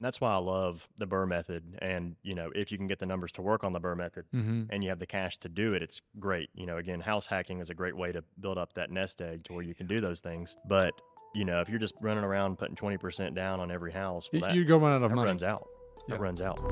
That's why I love the Burr method. And, if you can get the numbers to work on the Burr method and you have the cash to do it, it's great. Again, house hacking is a great way to build up that nest egg to where you can do those things. But, if you're just running around putting 20% down on every house, well, you're going to run out of money. Runs out. Yeah. That runs out.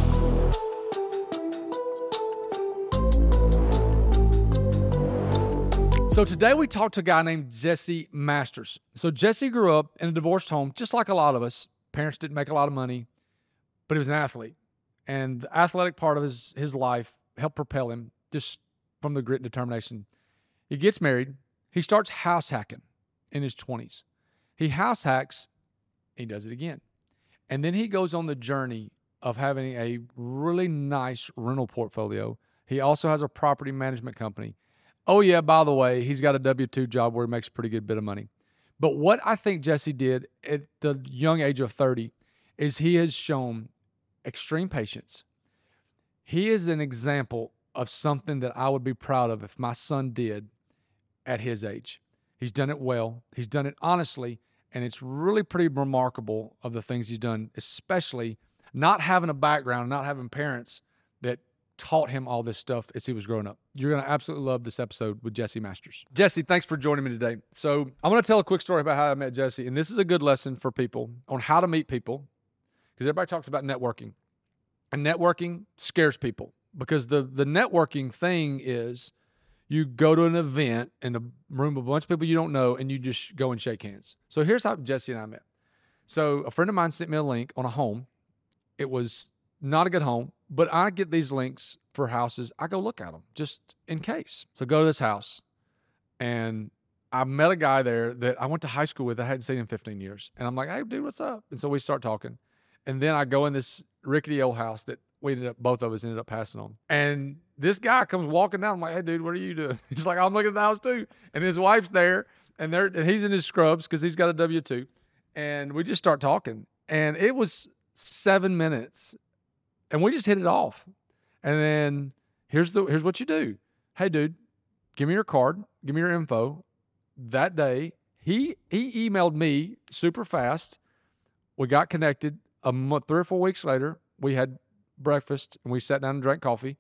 So today we talked to a guy named Jesse Masters. So Jesse grew up in a divorced home, just like a lot of us. Parents didn't make a lot of money, but he was an athlete. And the athletic part of his life helped propel him just from the grit and determination. He gets married. He starts house hacking in his 20s. He house hacks. He does it again. And then he goes on the journey of having a really nice rental portfolio. He also has a property management company. Oh, yeah, by the way, he's got a W-2 job where he makes a pretty good bit of money. But what I think Jesse did at the young age of 30 is he has shown extreme patience. He is an example of something that I would be proud of if my son did at his age. He's done it well. He's done it honestly, and it's really pretty remarkable of the things he's done, especially not having a background, not having parents that taught him all this stuff as he was growing up. You're going to absolutely love this episode with Jesse Masters. Jesse, thanks for joining me today. So I'm going to tell a quick story about how I met Jesse, and this is a good lesson for people on how to meet people, because everybody talks about networking, and networking scares people because the networking thing is you go to an event in a room with a bunch of people you don't know, and you just go and shake hands. So here's how Jesse and I met. So a friend of mine sent me a link on a home. It was not a good home, but I get these links for houses. I go look at them just in case. So go to this house, and I met a guy there that I went to high school with. I hadn't seen in 15 years. And I'm like, hey, dude, what's up? And so we start talking. And then I go in this rickety old house that both of us ended up passing on. And this guy comes walking down. I'm like, hey, dude, what are you doing? He's like, I'm looking at the house too. And his wife's there, and he's in his scrubs because he's got a W-2. And we just start talking. And it was 7 minutes. And we just hit it off. And then here's what you do. Hey, dude, give me your card. Give me your info. That day, he emailed me super fast. We got connected. 3 or 4 weeks later, we had breakfast, and we sat down and drank coffee.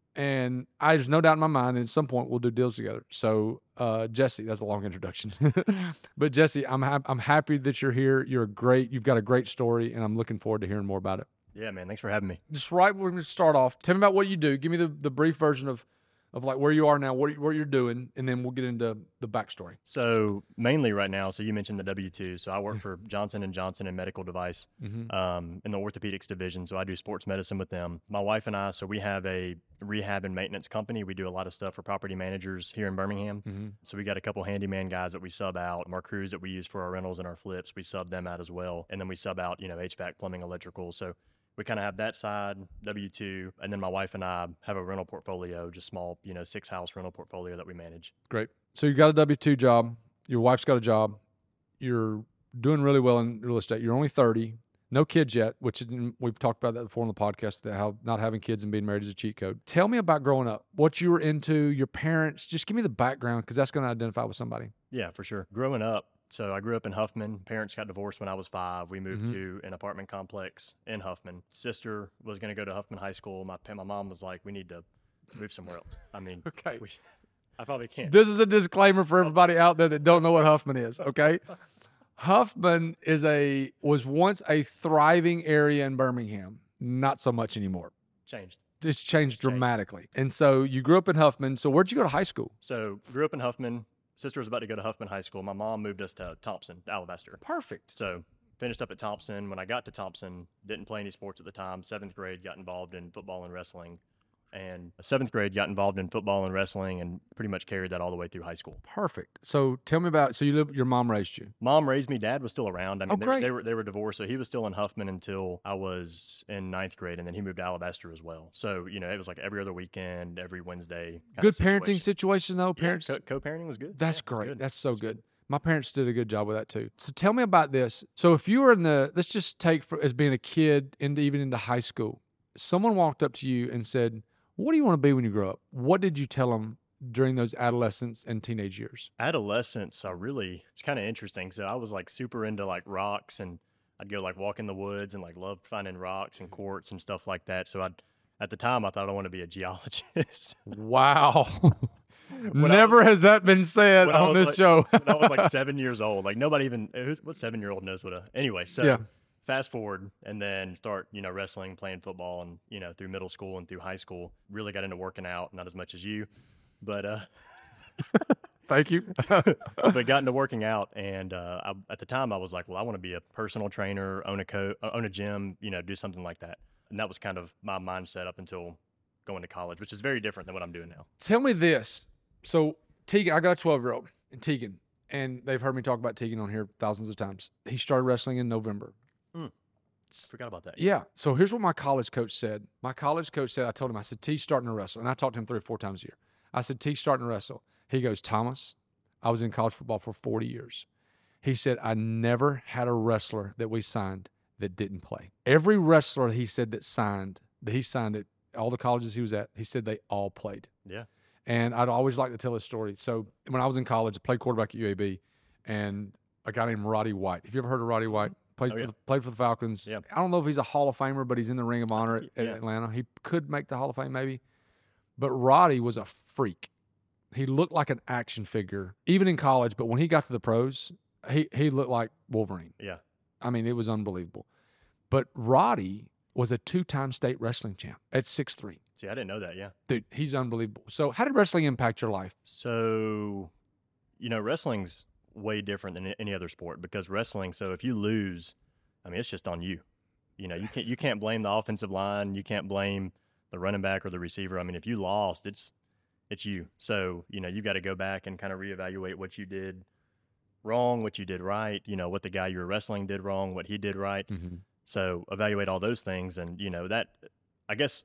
And there's no doubt in my mind, at some point, we'll do deals together. So, Jesse, that's a long introduction. But, Jesse, I'm happy that you're here. You've got a great story, and I'm looking forward to hearing more about it. Yeah, man. Thanks for having me. Just right when we start off, tell me about what you do. Give me the brief version of like where you are now, what you're doing, and then we'll get into the backstory. So mainly right now, so you mentioned the W-2. So I work for Johnson & Johnson in medical device in the orthopedics division. So I do sports medicine with them. My wife and I, so we have a rehab and maintenance company. We do a lot of stuff for property managers here in Birmingham. So we got a couple handyman guys that we sub out. Our crews that we use for our rentals and our flips, we sub them out as well. And then we sub out, HVAC, plumbing, electrical. So we kind of have that side, W-2, and then my wife and I have a rental portfolio, just small, 6-house rental portfolio that we manage. Great. So you got a W-2 job. Your wife's got a job. You're doing really well in real estate. You're only 30. No kids yet, which we've talked about that before on the podcast, that how not having kids and being married is a cheat code. Tell me about growing up, what you were into, your parents. Just give me the background, because that's going to identify with somebody. Yeah, for sure. Growing up, so I grew up in Huffman. Parents got divorced when I was 5. We moved to an apartment complex in Huffman. Sister was going to go to Huffman High School. My mom was like, we need to move somewhere else. I mean, okay. I probably can't. This is a disclaimer for everybody out there that don't know what Huffman is, okay? Huffman was once a thriving area in Birmingham. Not so much anymore. It's changed dramatically. And so you grew up in Huffman. So where'd you go to high school? So grew up in Huffman. Sister was about to go to Huffman High School. My mom moved us to Thompson, Alabaster. Perfect. So finished up at Thompson. When I got to Thompson, didn't play any sports at the time. 7th grade, got involved in football and wrestling. And 7th grade, got involved in football and wrestling, and pretty much carried that all the way through high school. Perfect. So tell me about, your mom raised you. Mom raised me. Dad was still around. I mean, great. They were divorced, so he was still in Huffman until I was in 9th grade, and then he moved to Alabaster as well. So, it was like every other weekend, every Wednesday. Good parenting situation, though. Parents. Yeah, co-parenting was good. That's great. Good. That's so good. My parents did a good job with that too. So tell me about this. So if you were let's just take as being a kid even into high school, someone walked up to you and said, what do you want to be when you grow up? What did you tell them during those adolescence and teenage years? Adolescence, it's kind of interesting. So I was like super into like rocks and I'd go like walk in the woods and like love finding rocks and quartz and stuff like that. So at the time I thought I want to be a geologist. Wow. When I Never was- has that been said when I on was this show. when I was like 7 years old, like nobody even what 7-year-old knows what a anyway. So Yeah. fast forward and then start wrestling, playing football, and through middle school and through high school, really got into working out. Not as much as you, but Thank you. but got into working out, and at the time I was like, well, I want to be a personal trainer, own a gym, do something like that. And that was kind of my mindset up until going to college, which is very different than what I'm doing now. Tell me this. So Tegan, I got a 12-year-old, and Tegan, and they've heard me talk about Tegan on here thousands of times. He started wrestling in November. Forgot about that. Yeah. So here's what my college coach said. My college coach said, I told him, I said, T's starting to wrestle. And I talked to him 3 or 4 times a year. I said, T's starting to wrestle. He goes, Thomas, I was in college football for 40 years. He said, I never had a wrestler that we signed that didn't play. Every wrestler he said that he signed at all the colleges he was at, he said they all played. Yeah. And I'd always like to tell his story. So when I was in college, I played quarterback at UAB, and a guy named Roddy White. Have you ever heard of Roddy White? Played for the Falcons. Yeah. I don't know if he's a Hall of Famer, but he's in the Ring of Honor at Yeah. Atlanta. He could make the Hall of Fame maybe. But Roddy was a freak. He looked like an action figure, even in college. But when he got to the pros, he looked like Wolverine. Yeah. I mean, it was unbelievable. But Roddy was a 2-time state wrestling champ at 6'3". See, I didn't know that. Yeah. Dude, he's unbelievable. So how did wrestling impact your life? So, wrestling's way different than any other sport, because wrestling, so if you lose, I mean, it's just on you. You can't blame the offensive line, you can't blame the running back or the receiver. I mean, if you lost, it's you. So, you've got to go back and kind of reevaluate what you did wrong, what you did right, what the guy you were wrestling did wrong, what he did right. Mm-hmm. So evaluate all those things, and that, I guess,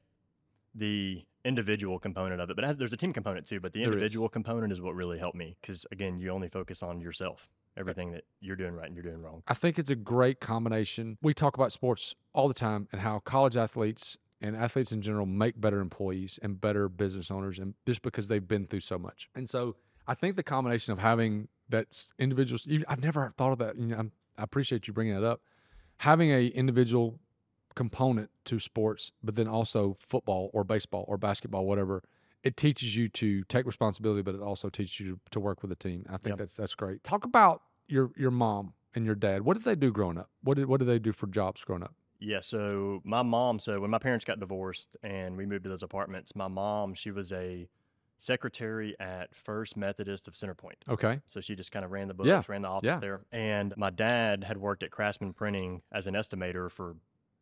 the individual component of it, but there's a team component too, but the individual component is what really helped me, because again, you only focus on yourself, everything that you're doing right and you're doing wrong. I think it's a great combination. We talk about sports all the time and how college athletes and athletes in general make better employees and better business owners, and just because they've been through so much. And so I think the combination of having that individuals, I've never thought of that. I appreciate you bringing that up. Having a individual component to sports, but then also football or baseball or basketball, whatever, it teaches you to take responsibility, but it also teaches you to work with a team. I think that's great. Talk about your mom and your dad. What did they do growing up? What did they do for jobs growing up? Yeah, so my mom, when my parents got divorced and we moved to those apartments, my mom, she was a secretary at First Methodist of Center Point. Okay. So she just kind of ran the books, ran the office Yeah. there. And my dad had worked at Craftsman Printing as an estimator for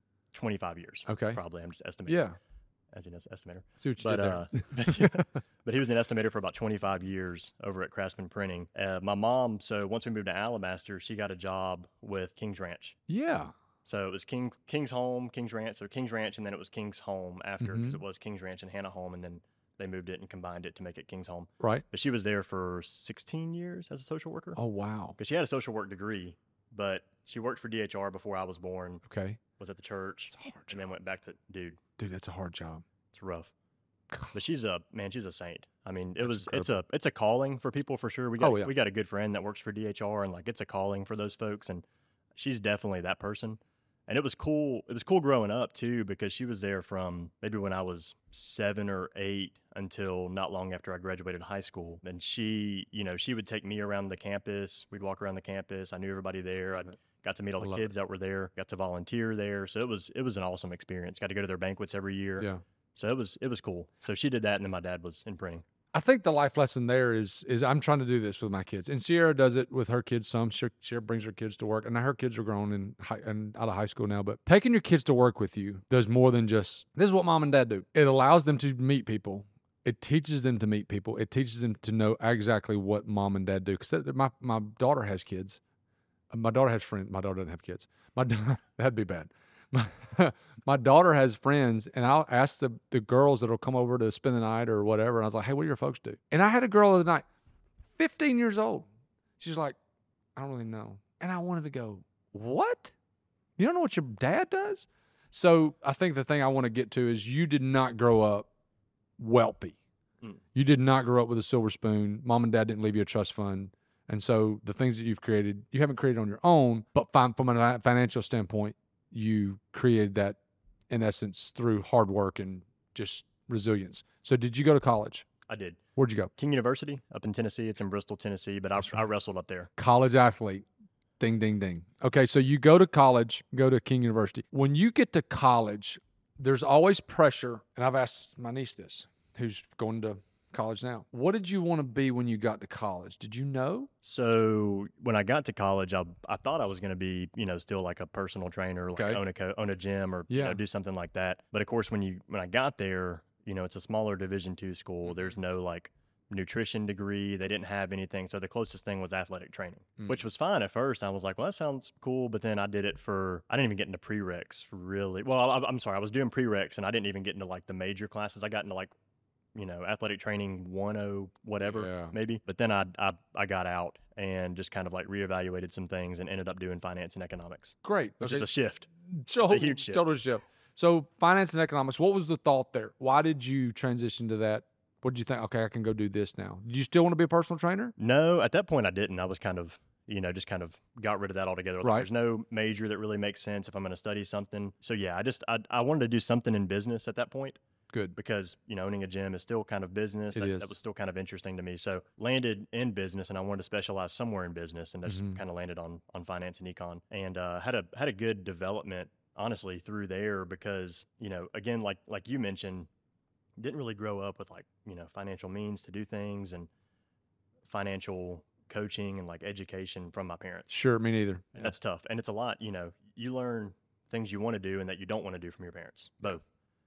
25 years. Okay. Probably. I'm just estimating. Yeah. As an estimator. See what you did there. But he was an estimator for about 25 years over at Craftsman Printing. My mom, so once we moved to Alabaster, she got a job with King's Ranch. Yeah. So it was King's Home, King's Ranch, or King's Ranch, and then it was King's Home after, because it was King's Ranch and Hannah Home, and then they moved it and combined it to make it King's Home. Right. But she was there for 16 years as a social worker. Oh, wow. Because she had a social work degree, but she worked for DHR before I was born. Okay. Was at the church. It's a hard and then went back to, dude, that's a hard job. it's rough. But she's a saint. I mean, That's it's a calling for people for sure. We got a good friend that works for DHR, and like it's a calling for those folks, and she's definitely that person. And it was cool. It was cool growing up too, because she was there from maybe when I was 7 or 8 until not long after I graduated high school. And she, she would take me around the campus. We'd walk around the campus. I knew everybody there. I got to meet all the kids that were there. Got to volunteer there. So it was an awesome experience. Got to go to their banquets every year. Yeah. So it was cool. So she did that, and then my dad was in printing. I think the life lesson there is I'm trying to do this with my kids, and Sierra does it with her kids some. Sierra brings her kids to work, and now her kids are grown and out of high school now. But taking your kids to work with you does more than just, this is what mom and dad do. It allows them to meet people. It teaches them to meet people. It teaches them to know exactly what mom and dad do. Because my daughter has kids. My daughter has friends. My daughter doesn't have kids. That'd be bad. My daughter has friends, and I'll ask the girls that'll come over to spend the night or whatever, and I was like, hey, what do your folks do? And I had a girl the other night, 15 years old. She's like, I don't really know. And I wanted to go, what? You don't know what your dad does? So I think the thing I want to get to is you did not grow up wealthy. You did not grow up with a silver spoon. Mom and dad didn't leave you a trust fund And so the things that you've created, you haven't created on your own, but from a financial standpoint, you created that in essence through hard work and just resilience. So did you go to college? I did. Where'd you go? King University up in Tennessee. It's in Bristol, Tennessee, but I wrestled up there. College athlete. Ding, ding, ding. Okay, so you go to college, go to King University. When you get to college, there's always pressure, and I've asked my niece this, who's going to college now. What did you want to be when you got to college? Did you know? So when I got to college, I thought I was going to be, still like a personal trainer, like Okay. own a gym or do something like that. But of course, when I got there, it's a smaller Division II school. There's no like nutrition degree. They didn't have anything. So the closest thing was athletic training, which was fine at first. I was like, well, that sounds cool. But then I did it I didn't even get into prereqs really. Well, I'm sorry. I was doing prereqs and I didn't even get into like the major classes. I got into like, athletic training 1.0 whatever maybe. But then I got out and just kind of like reevaluated some things and ended up doing finance and economics. Great. Which is a shift. It's a huge shift. Total shift. So finance and economics, what was the thought there? Why did you transition to that? What did you think? Okay, I can go do this now. Did you still want to be a personal trainer? No, at that point I didn't. I was kind of, just kind of got rid of that altogether. Right. Like, there's no major that really makes sense if I'm going to study something. So yeah, I wanted to do something in business at that point. Good. Because, owning a gym is still kind of business. That was still kind of interesting to me. So landed in business and I wanted to specialize somewhere in business and just kind of landed on finance and econ and had a good development, honestly, through there because, again, like you mentioned, didn't really grow up with like, financial means to do things and financial coaching and like education from my parents. Sure, me neither. Yeah. That's tough. And it's a lot, you learn things you want to do and that you don't want to do from your parents, both.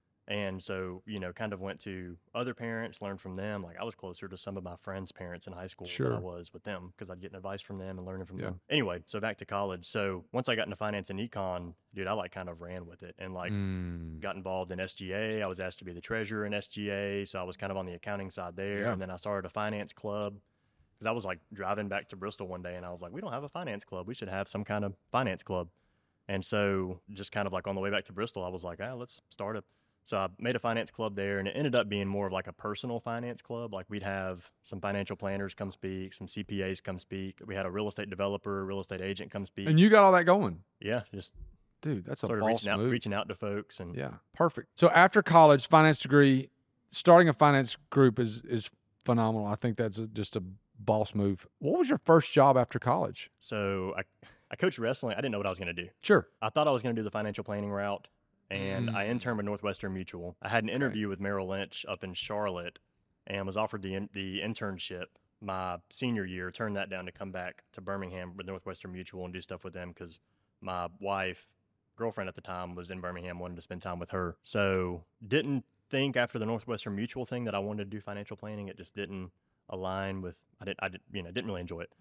And so, kind of went to other parents, learned from them. Like I was closer to some of my friends' parents in high school than I was with them because I'd get advice from them and learning from them. Anyway, so back to college. So once I got into finance and econ, dude, I like kind of ran with it and like got involved in SGA. I was asked to be the treasurer in SGA. So I was kind of on the accounting side there. Yeah. And then I started a finance club because I was like driving back to Bristol one day and I was like, we don't have a finance club. We should have some kind of finance club. And so just kind of like on the way back to Bristol, I was like, let's start a. So I made a finance club there, and it ended up being more of like a personal finance club. Like we'd have some financial planners come speak, some CPAs come speak. We had a real estate developer, real estate agent come speak. And you got all that going? Yeah, just dude, that's a boss move. Reaching out to folks, and yeah, perfect. So after college, finance degree, starting a finance group is phenomenal. I think that's just a boss move. What was your first job after college? So I coached wrestling. I didn't know what I was going to do. Sure. I thought I was going to do the financial planning route. And I interned with Northwestern Mutual. I had an interview with Merrill Lynch up in Charlotte and was offered the internship my senior year, turned that down to come back to Birmingham with Northwestern Mutual and do stuff with them because my girlfriend at the time was in Birmingham, wanted to spend time with her. So didn't think after the Northwestern Mutual thing that I wanted to do financial planning. It just didn't align with, didn't really enjoy it.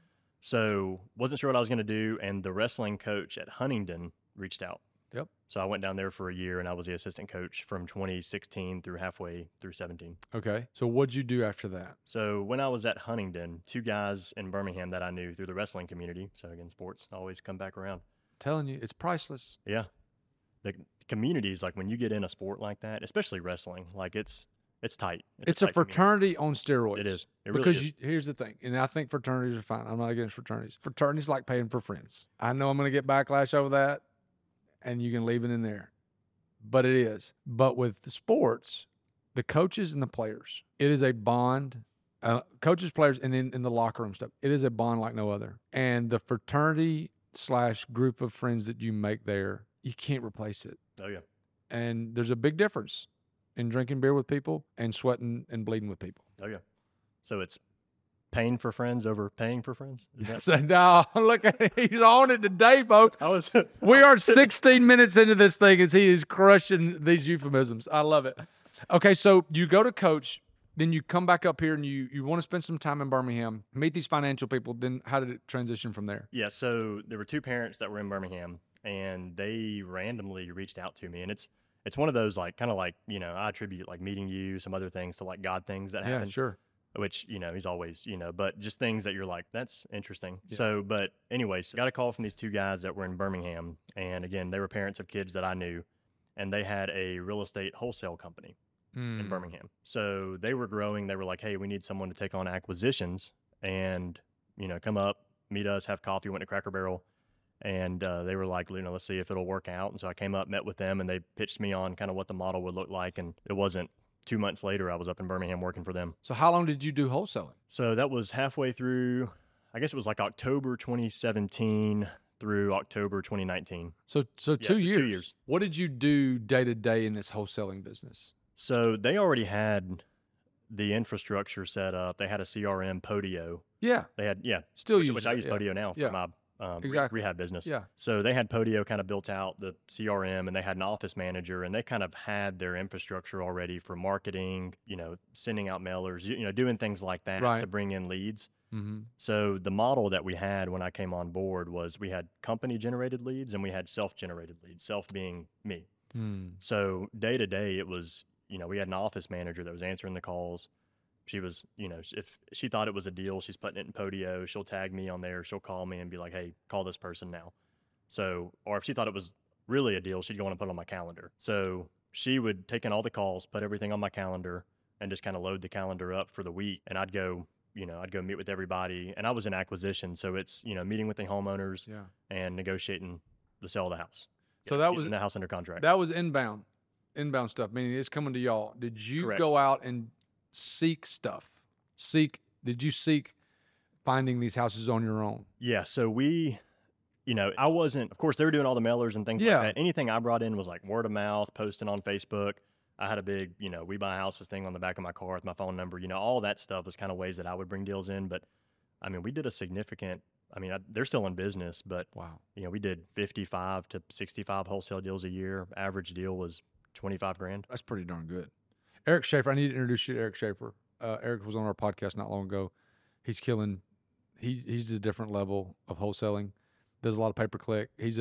So wasn't sure what I was going to do. And the wrestling coach at Huntingdon reached out. Yep. So I went down there for a year and I was the assistant coach from 2016 through halfway through 17. Okay. So what'd you do after that? So when I was at Huntingdon, two guys in Birmingham that I knew through the wrestling community. So again, sports always come back around. Telling you, it's priceless. Yeah. The communities, like when you get in a sport like that, especially wrestling, like it's tight. It's a fraternity community on steroids. It is. It because really is. Here's the thing, and I think fraternities are fine. I'm not against fraternities. Fraternities like paying for friends. I know I'm going to get backlash over that. And you can leave it in there. But it is. But with the sports, the coaches and the players, it is a bond. Coaches, players, and in the locker room stuff, it is a bond like no other. And the fraternity / group of friends that you make there, you can't replace it. Oh, yeah. And there's a big difference in drinking beer with people and sweating and bleeding with people. Oh, yeah. So it's paying for friends over paying for friends? So, no, look, he's on it today, folks. We are 16 minutes into this thing as he is crushing these euphemisms. I love it. Okay, so you go to coach, then you come back up here and you want to spend some time in Birmingham, meet these financial people. Then how did it transition from there? Yeah, so there were two parents that were in Birmingham, and they randomly reached out to me. And it's one of those, like, kind of like, I attribute, like, meeting you, some other things to, like, God things that happen. Yeah, sure. Which, he's always, but just things that you're like, that's interesting. Yeah. So, but anyways, got a call from these two guys that were in Birmingham. And again, they were parents of kids that I knew, and they had a real estate wholesale company in Birmingham. So they were growing. They were like, hey, we need someone to take on acquisitions. And come up, meet us, have coffee. Went to Cracker Barrel, and they were like, let's see if it'll work out. And so I came up, met with them, and they pitched me on kind of what the model would look like. And it wasn't 2 months later, I was up in Birmingham working for them. So how long did you do wholesaling? So that was halfway through, I guess it was like October 2017 through October 2019. So 2 years. 2 years. What did you do day to day in this wholesaling business? So they already had the infrastructure set up. They had a CRM, Podio. Yeah. They had, Still which, use which I use Podio now for my exactly. rehab business. Yeah. So they had Podio kind of built out, the CRM, and they had an office manager, and they kind of had their infrastructure already for marketing, sending out mailers, doing things like that to bring in leads. Mm-hmm. So the model that we had when I came on board was we had company-generated leads and we had self-generated leads, self being me. Mm. So day to day, it was, we had an office manager that was answering the calls. She was, if she thought it was a deal, she's putting it in Podio. She'll tag me on there. She'll call me and be like, hey, call this person now. So, or if she thought it was really a deal, she'd go on and put it on my calendar. So she would take in all the calls, put everything on my calendar, and just kind of load the calendar up for the week. And I'd go meet with everybody. And I was in acquisition. So it's, meeting with the homeowners and negotiating the sale of the house. So that was getting the house under contract. That was inbound stuff, meaning it's coming to y'all. Did you Correct. go out and seek stuff? Did you seek finding these houses on your own? Yeah. So we, I wasn't, of course, they were doing all the mailers and things like that. Anything I brought in was like word of mouth, posting on Facebook. I had a big, we buy houses thing on the back of my car with my phone number. All that stuff was kind of ways that I would bring deals in. But I mean, we did a significant, they're still in business, but wow, we did 55 to 65 wholesale deals a year. Average deal was $25,000. That's pretty darn good. Eric Schaefer, I need to introduce you to Eric Schaefer. Eric was on our podcast not long ago. He's killing. He's a different level of wholesaling. Does a lot of pay-per-click. He's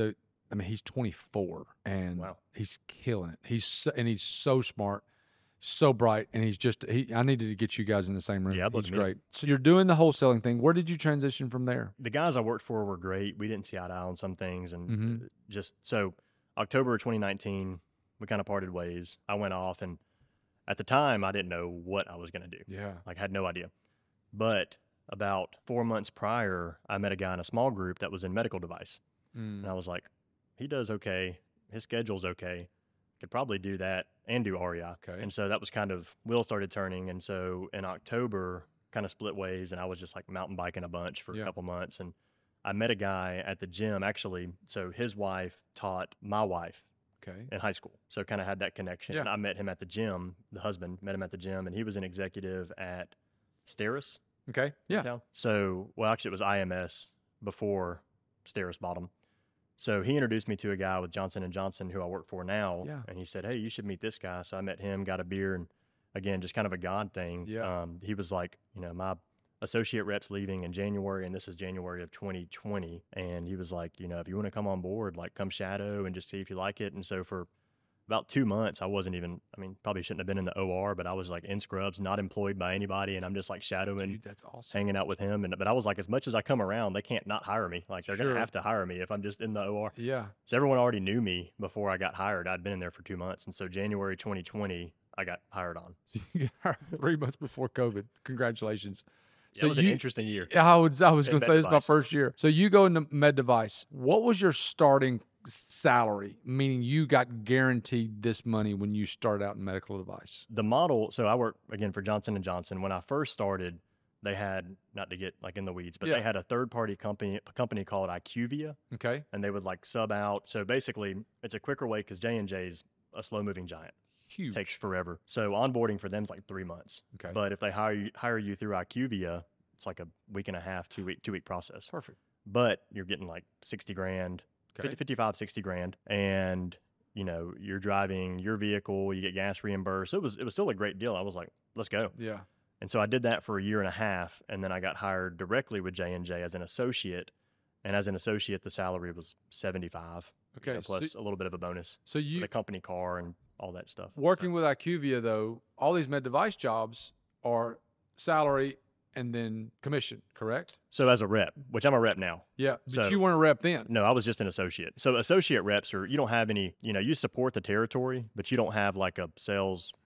24 and wow, he's killing it. He's so smart, so bright, and I needed to get you guys in the same room. Yeah, he's great. So you're doing the wholesaling thing. Where did you transition from there? The guys I worked for were great. We didn't see eye to eye on some things, and just so October 2019, we kind of parted ways. I went off, and at the time, I didn't know what I was going to do. Yeah, I had no idea. But about 4 months prior, I met a guy in a small group that was in medical device, and I was like, he does okay. His schedule's okay. Could probably do that and do REI. Okay. And so that was kind of, wheels started turning. And so in October, kind of split ways, and I was just like mountain biking a bunch for a couple months. And I met a guy at the gym, actually. So his wife taught my wife in high school. So kind of had that connection. Yeah. And I met him at the gym, the husband, met him at the gym, and he was an executive at Steris. Okay. Yeah. So, well, actually it was IMS before Steris bought him. So he introduced me to a guy with Johnson & Johnson who I work for now. Yeah. And he said, hey, you should meet this guy. So I met him, got a beer, and again, just kind of a God thing. Yeah. He was like, my associate rep's leaving in January, and this is January of 2020. And he was like, if you want to come on board, like come shadow and just see if you like it. And so for about 2 months, I wasn't even, probably shouldn't have been in the OR, but I was like in scrubs, not employed by anybody. And I'm just like shadowing, Dude, that's awesome. hanging out with him. But I was like, as much as I come around, they can't not hire me. Like they're going to have to hire me if I'm just in the OR. Yeah. So everyone already knew me before I got hired. I'd been in there for 2 months. And so January 2020, I got hired on. You got hired 3 months before COVID. Congratulations. So it was an interesting year. I was going to say this is my Device. first year. So you go into Med Device. What was your starting salary? Meaning you got guaranteed this money when you start out in medical device. The model, so I work again for Johnson & Johnson. When I first started, they had, not to get like in the weeds, but they had a third-party company called IQVIA. Okay. And they would like sub out. So basically, it's a quicker way because J&J is a slow-moving giant. Huge. Takes forever. So onboarding for them is like 3 months. Okay. But if they hire you through IQVIA, it's like a week and a half, 2 week process. Perfect. But you're getting like $60,000, Okay. 55, 60 grand. And, you're driving your vehicle, you get gas reimbursed. It was still a great deal. I was like, let's go. Yeah. And so I did that for a year and a half. And then I got hired directly with J&J as an associate. And as an associate, the salary was 75. Okay. Plus a little bit of a bonus. So you The company car and all that stuff. working with IQVIA though, all these med device jobs are salary and then commission, correct? So as a rep, which I'm a rep now. Yeah. But So- you weren't a rep then. No, I was just an associate. So associate reps you don't have any, you support the territory, but you don't have like a sales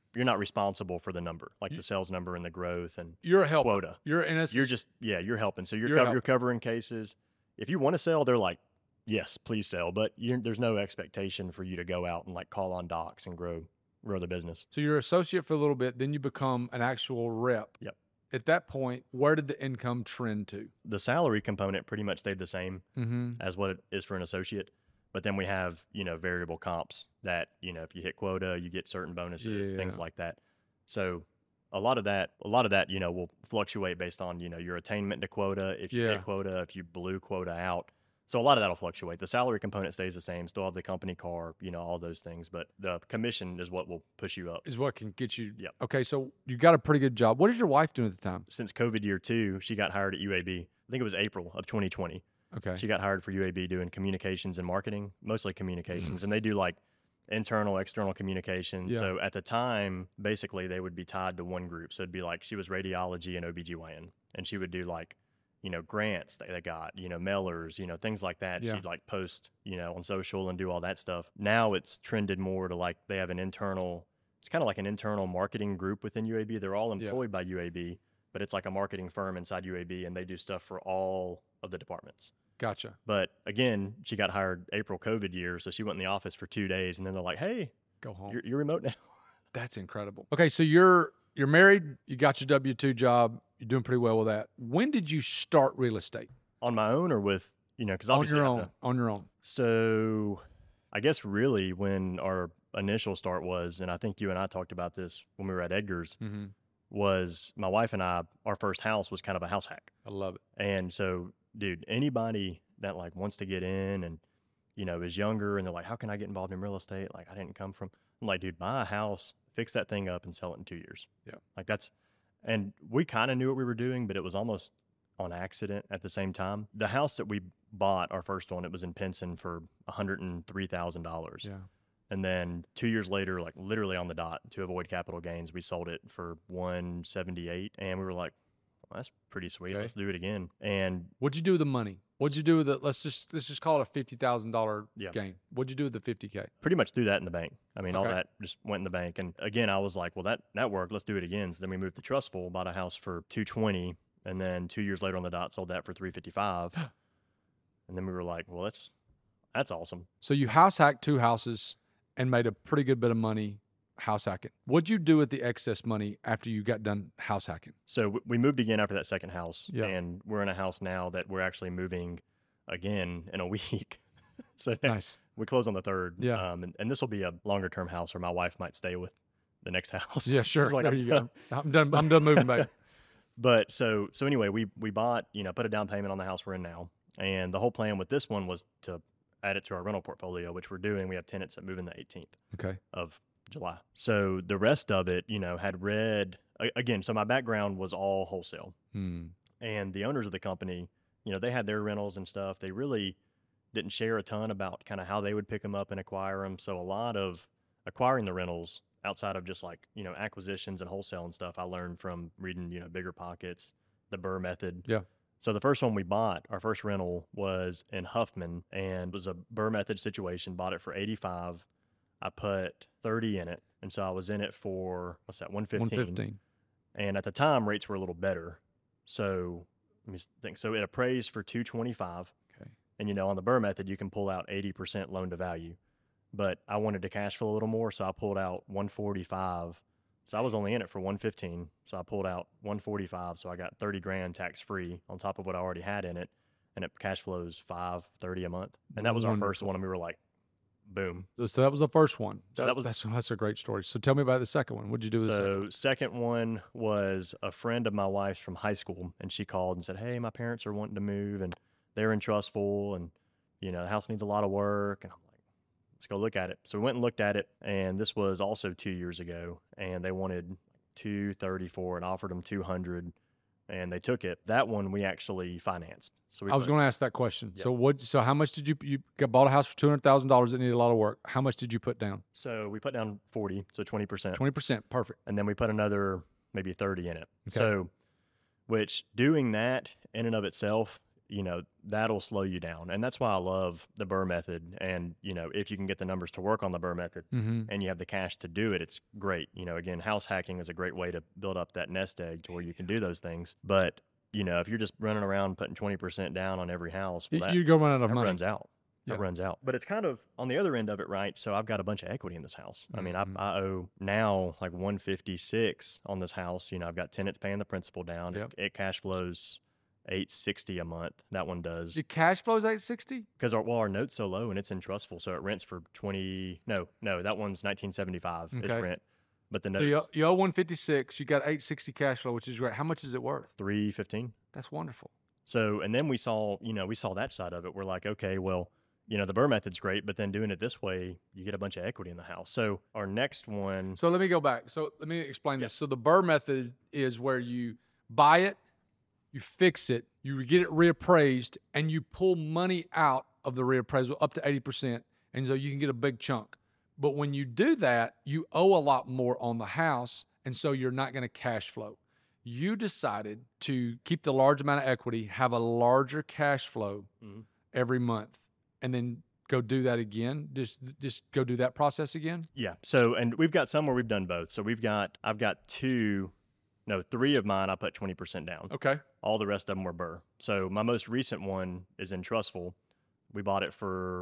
you're not responsible for the number, like the sales number and the growth and You're a helper. quota. You're just you're helping. So You're you're covering cases. If you want to sell, they're like, yes, please sell. But there's no expectation for you to go out and like call on docs and grow the business. So you're associate for a little bit, then you become an actual rep. Yep. At that point, where did the income trend to? The salary component pretty much stayed the same as what it is for an associate. But then we have, variable comps that, if you hit quota, you get certain bonuses, things like that. So a lot of that, will fluctuate based on, your attainment to quota. If you hit quota, if you blew quota out. So a lot of that'll fluctuate. The salary component stays the same. Still have the company car, all those things. But the commission is what will push you up. Is what can get you. Yep. Okay, so you got a pretty good job. What did your wife do at the time? Since COVID year 2, she got hired at UAB. I think it was April of 2020. Okay. She got hired for UAB doing communications and marketing, mostly communications. And they do like internal, external communications. Yeah. So at the time, basically they would be tied to one group. So it'd be like she was radiology and OBGYN. And she would do like, grants that they got, mailers, things like that. Yeah. She'd like post, on social and do all that stuff. Now it's trended more to like they have it's kind of like an internal marketing group within UAB. They're all employed by UAB, but it's like a marketing firm inside UAB and they do stuff for all of the departments. Gotcha. But again, she got hired April COVID year, so she went in the office for 2 days, and then they're like, "Hey, go home. You're remote now." That's incredible. Okay, so you're married. You got your W-2 job. You're doing pretty well with that. When did you start real estate? On my own, or with because obviously on your own. So, I guess really when our initial start was, and I think you and I talked about this when we were at Edgar's. Was my wife and I, our first house was kind of a house hack. I love it. And so, dude, anybody that like wants to get in and, is younger and they're like, how can I get involved in real estate? Like I didn't come from, I'm like, dude, buy a house, fix that thing up and sell it in 2 years. Yeah. Like and we kind of knew what we were doing, but it was almost on accident at the same time. The house that we bought, our first one, it was in Pinson for $103,000. Yeah. And then 2 years later, like literally on the dot to avoid capital gains, we sold it for $178. And we were like, well, that's pretty sweet. Okay. Let's do it again. And what'd you do with the money? What'd you do with it? Let's just call it a $50,000 gain. What'd you do with the $50K? Pretty much threw that in the bank. I mean, all that just went in the bank. And again, I was like, well, that worked. Let's do it again. So then we moved to Trustful, bought a house for $220, and then 2 years later on the dot sold that for $355. And then we were like, well, that's awesome. So you house hacked 2 houses and made a pretty good bit of money house hacking. What'd you do with the excess money after you got done house hacking? So we moved again after that second house, Yeah. and we're in a house now that we're actually moving again in a week. So Nice. we close on the 3rd. Yeah. And this will be a longer term house where my wife might stay with the next house. Yeah, sure. It's like, there you go. I'm done moving, babe. But so anyway, we bought, put a down payment on the house we're in now. And the whole plan with this one was to add it to our rental portfolio, which we're doing. We have tenants that move in the 18th of July. So the rest of it, had read, again, so my background was all wholesale. And the owners of the company, they had their rentals and stuff. They really didn't share a ton about kind of how they would pick them up and acquire them. So a lot of acquiring the rentals outside of just like, acquisitions and wholesale and stuff, I learned from reading, Bigger Pockets, the Burr method. Yeah. So the first one we bought, our first rental was in Huffman and was a Burr method situation, bought it for $85. I put 30 in it. And so I was in it for, $115. And at the time rates were a little better. So let me think. So it appraised for $225. Okay. And on the Burr method, you can pull out 80% loan to value. But I wanted to cash flow a little more, so I pulled out $145. So I was only in it for $115. So I pulled out $145. So I got $30,000 tax free on top of what I already had in it, and it cash flows $530 a month. And that was our first one, and we were like, boom. So that was the first one. So That's a great story. So tell me about the second one. What'd you do with the second one? So second one was a friend of my wife's from high school, and she called and said, hey, my parents are wanting to move, and they're in Trustful, and the house needs a lot of work. And I'm like, let's go look at it. So we went and looked at it, and this was also 2 years ago, and they wanted $230 for it, and offered them $200, and they took it. That one we actually financed. So I was going to ask that question. Yeah. So how much did you bought a house for $200,000 that needed a lot of work? How much did you put down? So we put down 40, so 20%. 20%, perfect. And then we put another maybe 30 in it. Okay. So, which doing that in and of itself that'll slow you down. And that's why I love the Burr method. And, if you can get the numbers to work on the Burr method and you have the cash to do it, it's great. Again, house hacking is a great way to build up that nest egg to where you can do those things. But, if you're just running around putting 20% down on every house, well, you go run out of money. Runs out. It runs out. But it's kind of on the other end of it, right? So I've got a bunch of equity in this house. I mean, I owe now like 156 on this house. I've got tenants paying the principal down. Yep. It cash flows $860 a month. That one does. The cash flows $860 because our note's so low and it's in trustful, so it rents for 20. No, that one's 1975. Okay. It's rent. But the note, so you owe 156. You got 860 cash flow, which is great. How much is it worth? 315. That's wonderful. So, and then we saw that side of it. We're like, okay, well, the Burr method's great, but then doing it this way, you get a bunch of equity in the house. So our next one. So let me go back. So let me explain this. So the Burr method is where you buy it, you fix it, you get it reappraised, and you pull money out of the reappraisal up to 80%, and so you can get a big chunk. But when you do that, you owe a lot more on the house, and so you're not going to cash flow. You decided to keep the large amount of equity, have a larger cash flow every month, and then go do that again. Just go do that process again. Yeah. So, and we've got some where we've done both. So I've got 3 of mine I put 20% down. Okay. All the rest of them were Burr. So my most recent one is in trustful. We bought it for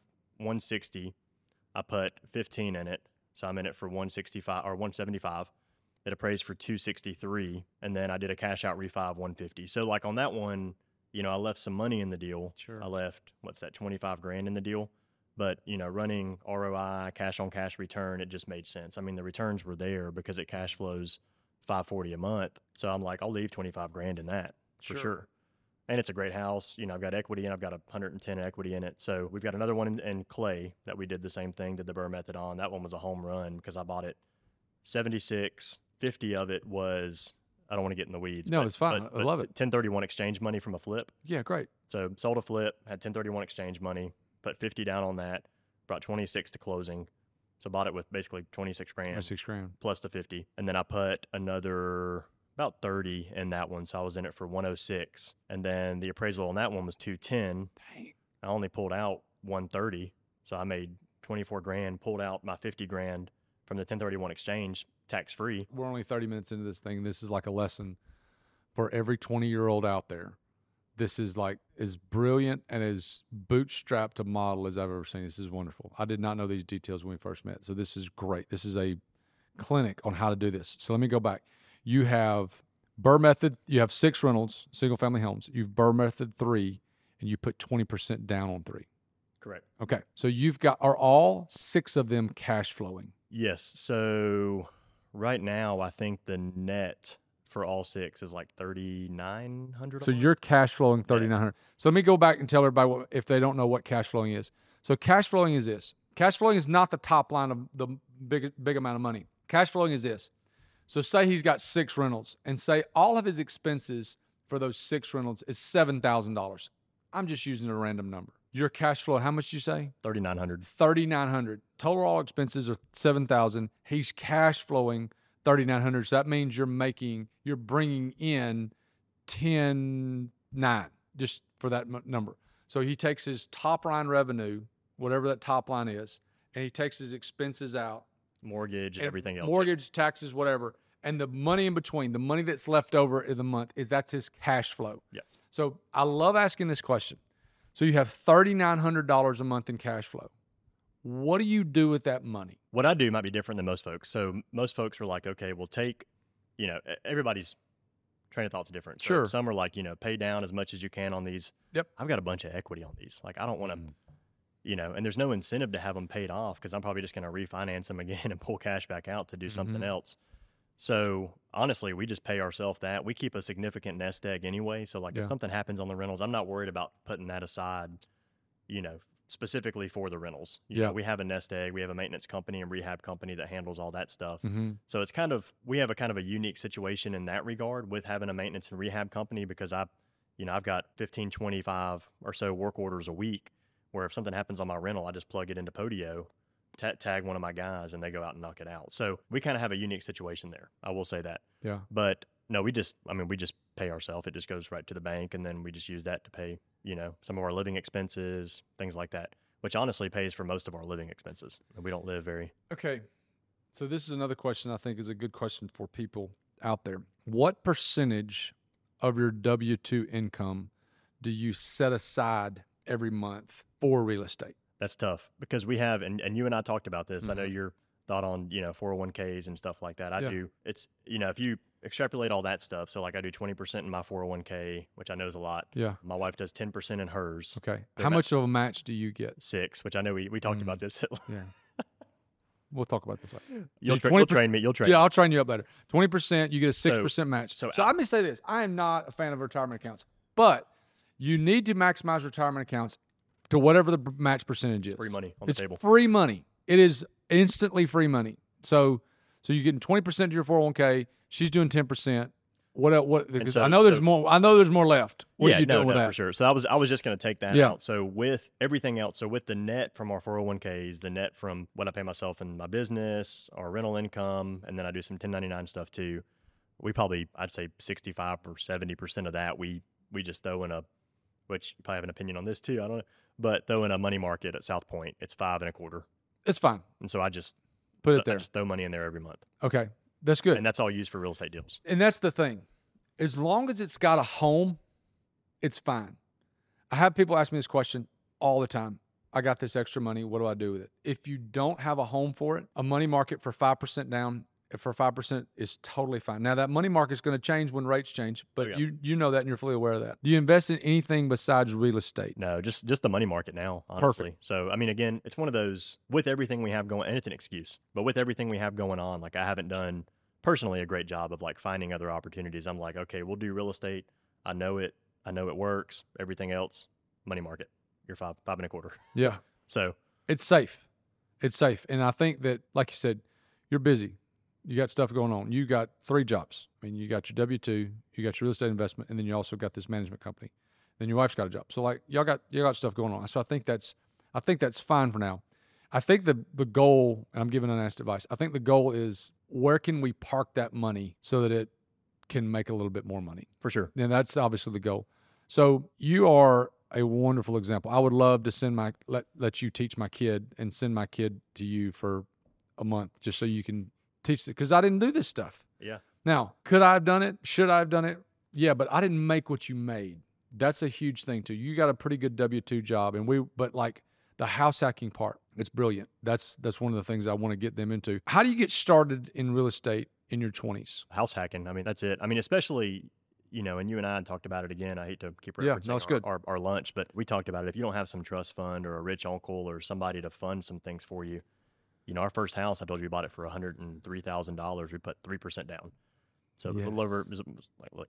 160. I put 15 in it, so I'm in it for 165 or 175. It appraised for 263, and then I did a cash out refi of 150. So like on that one, I left some money in the deal. Sure. I left $25,000 in the deal, but running ROI, cash on cash return, it just made sense. I mean, the returns were there because it cash flows $540 a month. So I'm like, I'll leave $25,000 in that for sure. And it's a great house. I've got equity and I've got 110 equity in it. So we've got another one in Clay that we did the same thing, did the Burr method on. That one was a home run because I bought it 76, 50 of it was, I don't want to get in the weeds. No, it's fine. I love it. 1031 exchange money from a flip. Yeah, great. So sold a flip, had 1031 exchange money, put 50 down on that, brought 26 to closing. So bought it with basically $26,000. $26,000 plus the 50. And then I put another about 30 in that one. So I was in it for 106. And then the appraisal on that one was 210. Dang. I only pulled out 130. So I made $24,000, pulled out my $50,000 from the 1031 exchange, tax free. We're only 30 minutes into this thing. This is like a lesson for every 20-year-old out there. This is like as brilliant and as bootstrapped a model as I've ever seen. This is wonderful. I did not know these details when we first met. So this is great. This is a clinic on how to do this. So let me go back. You have Burr method. You have 6 rentals, single family homes. You've Burr method 3, and you put 20% down on 3. Correct. Okay. So are all 6 of them cash flowing? Yes. So right now, I think the net for all 6 is like $3,900. So you're cash flowing $3,900. So let me go back and tell everybody if they don't know what cash flowing is. So cash flowing is this. Cash flowing is not the top line of the big amount of money. Cash flowing is this. So say he's got 6 rentals, and say all of his expenses for those 6 rentals is $7,000. I'm just using a random number. Your cash flow, how much did you say? $3,900. $3,900. Total all expenses are $7,000. He's cash flowing $3,900. So that means you're bringing in $10,900 just for that number. So he takes his top line revenue, whatever that top line is, and he takes his expenses out. Mortgage and everything else. Mortgage, taxes, whatever. And the money in between, the money that's left over in the month, that's his cash flow. Yeah. So I love asking this question. So you have $3,900 a month in cash flow. What do you do with that money? What I do might be different than most folks. So most folks are like, okay, we'll take, everybody's train of thought's different. So sure. Some are like, pay down as much as you can on these. Yep. I've got a bunch of equity on these. Like I don't want to, and there's no incentive to have them paid off because I'm probably just going to refinance them again and pull cash back out to do something else. So honestly, we just pay ourselves that. We keep a significant nest egg anyway. So like if something happens on the rentals, I'm not worried about putting that aside, specifically for the rentals. You know, we have a nest egg. We have a maintenance company and rehab company that handles all that stuff. So it's we have a kind of a unique situation in that regard with having a maintenance and rehab company because I've got 15, 25 or so work orders a week where if something happens on my rental, I just plug it into Podio, tag one of my guys, and they go out and knock it out. So we kind of have a unique situation there. I will say that. Yeah. But no, we just pay ourselves. It just goes right to the bank, and then we just use that to pay, some of our living expenses, things like that, which honestly pays for most of our living expenses. We don't live very. Okay. So this is another question I think is a good question for people out there. What percentage of your W-2 income do you set aside every month for real estate? That's tough because we have, and you and I talked about this. I know your thought on, 401ks and stuff like that. I do. It's, if you extrapolate all that stuff. So like I do 20% in my 401k, which I know is a lot. Yeah. My wife does 10% in hers. Okay. How much of a match do you get? 6, which I know we talked about this. Yeah. We'll talk about this later. You'll train me. You'll train me. I'll train you up better. 20%, you get a 6% match. So let me say this. I am not a fan of retirement accounts, but you need to maximize retirement accounts to whatever the match percentage is. Free money on the table. It's free money. It is instantly free money. So you're getting 20% to your 401k. She's doing 10%. What? Because I know there's more. I know there's more left. What are you doing with that? For sure. So I was just going to take that out. So with everything else, so with the net from our 401ks, the net from what I pay myself in my business, our rental income, and then I do some 1099 stuff too. We probably, I'd say 65 or 70% of that we just throw in which you probably have an opinion on this too. I don't know, but throw in a money market at South Point. It's 5.25%. It's fine. And so I just put it there. I just throw money in there every month. Okay. That's good. And that's all used for real estate deals. And that's the thing. As long as it's got a home, it's fine. I have people ask me this question all the time. I got this extra money. What do I do with it? If you don't have a home for it, a money market for 5% down for 5% is totally fine. Now, that money market is going to change when rates change, but you know that and you're fully aware of that. Do you invest in anything besides real estate? No, just the money market now, honestly. Perfect. So, I mean, again, it's one of those, with everything we have going, and it's an excuse, but with everything we have going on, like I haven't done personally a great job of like finding other opportunities. I'm like, okay, we'll do real estate. I know it works. Everything else, money market. You're 5.25%. Yeah. So it's safe. It's safe. And I think that, like you said, you're busy. You got stuff going on. You got 3 jobs. I mean, you got your W-2, you got your real estate investment, and then you also got this management company. Then your wife's got a job. So like y'all got stuff going on. So I think that's fine for now. I think the goal, and I'm giving unasked advice, I think the goal is where can we park that money so that it can make a little bit more money? For sure. And that's obviously the goal. So you are a wonderful example. I would love to let you teach my kid and send my kid to you for a month just so you can teach it, because I didn't do this stuff. Yeah. Now, could I have done it? Should I have done it? Yeah, but I didn't make what you made. That's a huge thing too. You got a pretty good W-2 job, but like the house hacking part, it's brilliant. That's one of the things I want to get them into. How do you get started in real estate in your 20s? House hacking. I mean, that's it. I mean, especially, and you and I talked about it again. I hate to keep referencing our lunch, but we talked about it. If you don't have some trust fund or a rich uncle or somebody to fund some things for you, our first house, I told you we bought it for $103,000. We put 3% down. So it was a little over, it was like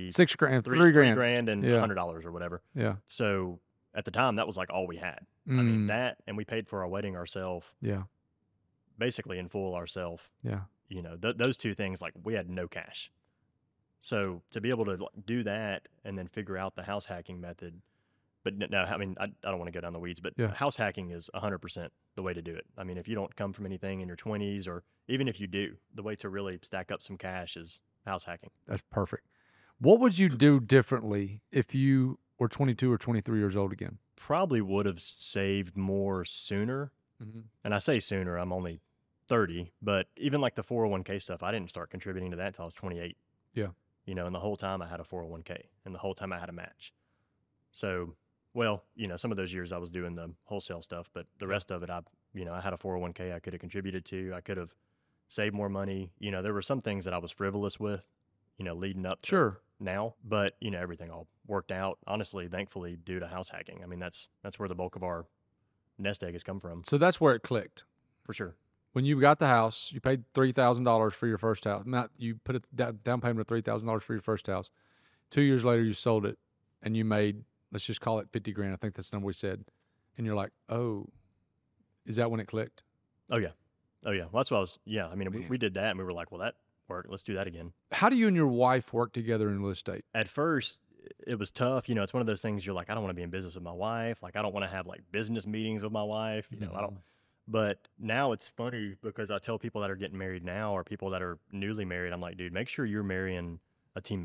$3 grand and $100 or whatever. Yeah. So at the time, that was like all we had. I mean, that, and we paid for our wedding ourselves. Yeah. Basically in full ourselves. Yeah. Those two things, like we had no cash. So to be able to do that and then figure out the house hacking method, but no, I mean, I don't want to go down the weeds, but house hacking is 100% the way to do it. I mean, if you don't come from anything in your 20s, or even if you do, the way to really stack up some cash is house hacking. That's perfect. What would you do differently if you were 22 or 23 years old again? Probably would have saved more sooner. Mm-hmm. And I say sooner, I'm only 30, but even like the 401k stuff, I didn't start contributing to that until I was 28. Yeah. And the whole time I had a 401k and the whole time I had a match. So, well, some of those years I was doing the wholesale stuff, but the rest of it, I had a 401k I could have contributed to. I could have saved more money. There were some things that I was frivolous with, leading up to now, but everything all worked out, honestly, thankfully, due to house hacking. I mean, that's where the bulk of our nest egg has come from. So that's where it clicked. For sure. When you got the house, you paid $3,000 for your first house. You put a down payment of $3,000 for your first house. 2 years later, you sold it, and you made, let's just call it 50 grand. I think that's the number we said. And you're like, oh, is that when it clicked? Oh yeah. Well, that's what I mean, we did that and we were like, well, that worked. Let's do that again. How do you and your wife work together in real estate? At first, it was tough. It's one of those things you're like, I don't want to be in business with my wife. Like, I don't want to have like business meetings with my wife. I don't. But now it's funny because I tell people that are getting married now or people that are newly married, I'm like, dude, make sure you're marrying a teammate.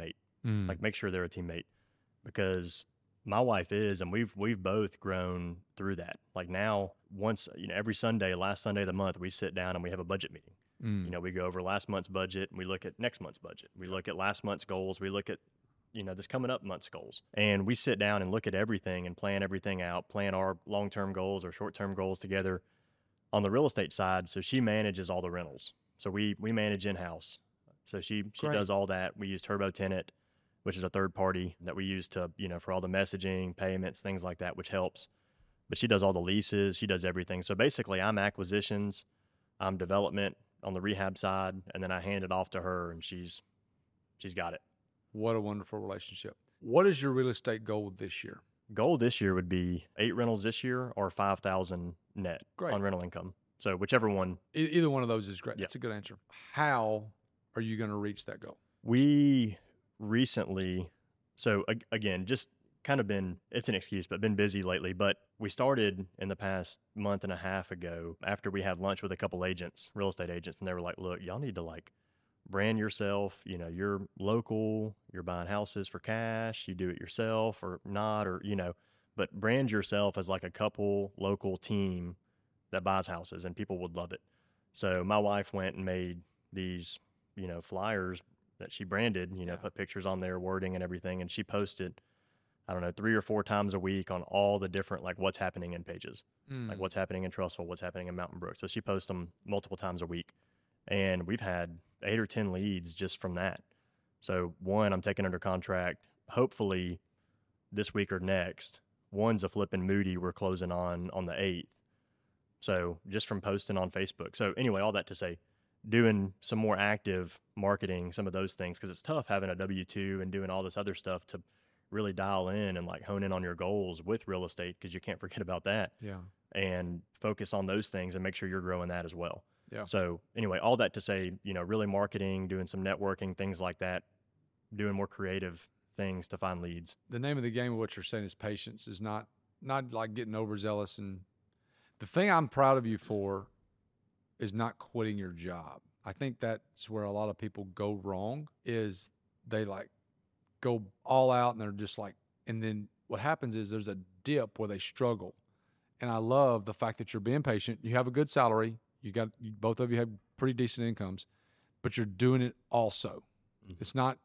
Like make sure they're a teammate, because my wife is, and we've both grown through that. Like now, once, every Sunday, last Sunday of the month, we sit down and we have a budget meeting. We go over last month's budget and we look at next month's budget. We look at last month's goals. We look at, this coming up month's goals. And we sit down and look at everything and plan everything out, plan our long-term goals or short-term goals together. On the real estate side, so she manages all the rentals. So we manage in-house. So she does all that. We use Turbo Tenant, which is a third party that we use to, for all the messaging, payments, things like that, which helps. But she does all the leases. She does everything. So basically, I'm acquisitions, I'm development on the rehab side, and then I hand it off to her, and she's got it. What a wonderful relationship. What is your real estate goal this year? Goal this year would be 8 rentals this year or 5,000 net on rental income. So whichever one. Either one of those is great. Yeah. That's a good answer. How are you going to reach that goal? We recently, so again, just kind of it's an excuse, but been busy lately. But we started in the past month and a half ago after we had lunch with a couple agents, real estate agents, and they were like, look, y'all need to brand yourself. You're local, you're buying houses for cash, you do it yourself or not, or, but brand yourself as like a couple local team that buys houses, and people would love it. So my wife went and made these, flyers that she branded, put pictures on there, wording and everything. And she posted, I don't know, 3 or 4 times a week on all the different, like what's happening in pages, like what's happening in Trussville, what's happening in Mountain Brook. So she posts them multiple times a week. And we've had 8 or 10 leads just from that. So one, I'm taking under contract, hopefully this week or next. One's a flipping Moody we're closing on the 8th. So just from posting on Facebook. So anyway, all that to say, doing some more active marketing, some of those things, because it's tough having a W-2 and doing all this other stuff to really dial in and like hone in on your goals with real estate, because you can't forget about that. Yeah. And focus on those things and make sure you're growing that as well. Yeah. So anyway, all that to say, really marketing, doing some networking, things like that, doing more creative things to find leads. The name of the game of what you're saying is patience, is not like getting overzealous. And the thing I'm proud of you for is not quitting your job. I think that's where a lot of people go wrong, is they go all out and they're just and then what happens is there's a dip where they struggle. And I love the fact that you're being patient. You have a good salary. Both of you have pretty decent incomes, but you're doing it also. Mm-hmm. It's not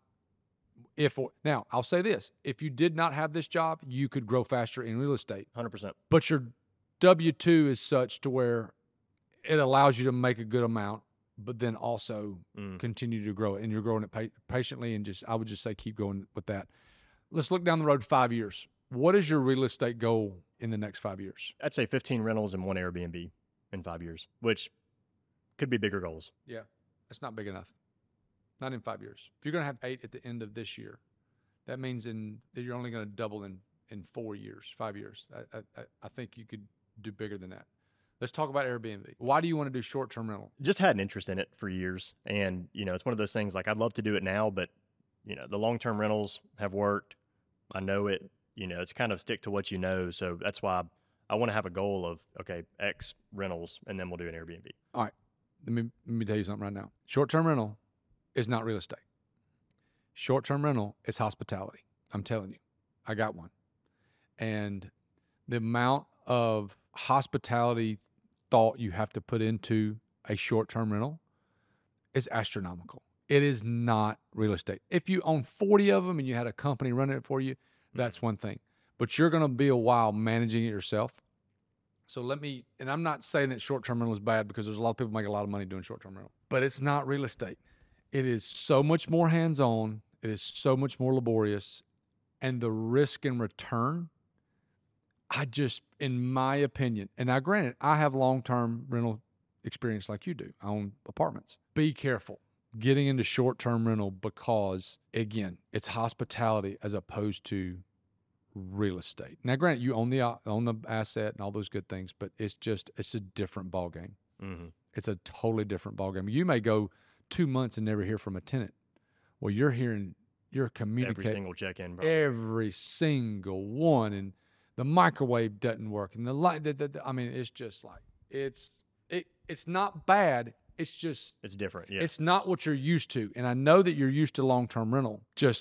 now I'll say this, if you did not have this job, you could grow faster in real estate. 100%. But your W-2 is such to where it allows you to make a good amount, but then also continue to grow it. And you're growing it patiently, and I would just say keep going with that. Let's look down the road 5 years. What is your real estate goal in the next 5 years? I'd say 15 rentals and 1 Airbnb in 5 years, which could be bigger goals. Yeah, that's not big enough. Not in 5 years. If you're going to have 8 at the end of this year, that means that you're only going to double in 4 years, 5 years. I think you could do bigger than that. Let's talk about Airbnb. Why do you want to do short-term rental? Just had an interest in it for years. And, it's one of those things, I'd love to do it now, but, the long-term rentals have worked. I know it, it's kind of stick to what you know. So that's why I want to have a goal of, okay, X rentals, and then we'll do an Airbnb. All right. Let me tell you something right now. Short-term rental is not real estate. Short-term rental is hospitality. I'm telling you, I got one. And the amount of hospitality thought you have to put into a short-term rental is astronomical. It is not real estate. If you own 40 of them and you had a company running it for you, that's one thing. But you're going to be a while managing it yourself. So and I'm not saying that short-term rental is bad, because there's a lot of people make a lot of money doing short-term rental, but it's not real estate. It is so much more hands-on. It is so much more laborious. And the risk and return, in my opinion, and now granted, I have long-term rental experience like you do. I own apartments. Be careful getting into short-term rental, because, again, it's hospitality as opposed to real estate. Now, granted, you own the asset and all those good things, but it's a different ballgame. Mm-hmm. It's a totally different ballgame. You may go 2 months and never hear from a tenant. Well, you're communicating every single check-in, bro. Every single one, and the microwave doesn't work, and the light. It's just it's not bad. It's different. Yeah. It's not what you're used to. And I know that you're used to long-term rental. Just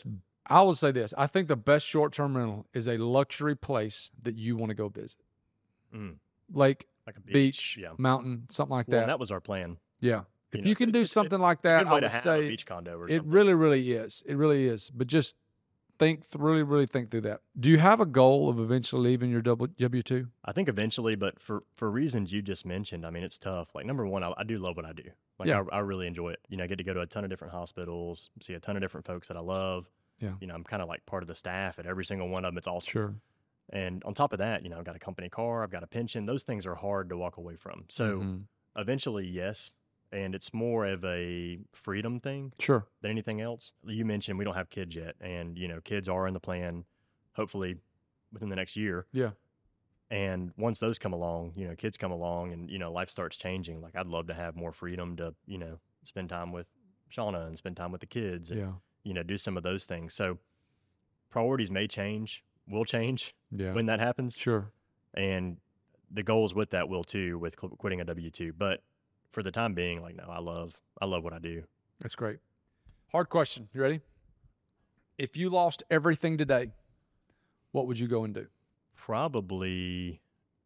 I will say this. I think the best short-term rental is a luxury place that you want to go visit. Lake, Like a beach, yeah. mountain, something like Well, that. and that was our plan. Yeah. If know, you can do something like It's a that, good I way to would have a say beach condo or it something. really, really is. It really is. But just really think through that. Do you have a goal of eventually leaving your W-2? I think eventually, but for reasons you just mentioned, I mean, it's tough. Like, number one, I do love what I do. Like, Yeah. I really enjoy it. You know, I get to go to a ton of different hospitals, see a ton of different folks that I love. Yeah. You know, I'm kind of like part of the staff at every single one of them. It's awesome. Sure. And on top of that, you know, I've got a company car, I've got a pension. Those things are hard to walk away from. So eventually, yes. And it's more of a freedom thing Sure. than anything else. You mentioned we don't have kids yet. And, you know, kids are in the plan, hopefully within the next year. Yeah. And once those come along, you know, kids come along and, you know, life starts changing. Like, I'd love to have more freedom to, you know, spend time with Shauna and spend time with the kids and, you know, do some of those things. So priorities may change, will change when that happens. Sure. And the goals with that will too, with quitting a W-2. But for the time being, like, no, I love what I do. That's great. Hard question. You ready? If you lost everything today, what would you go and do? Probably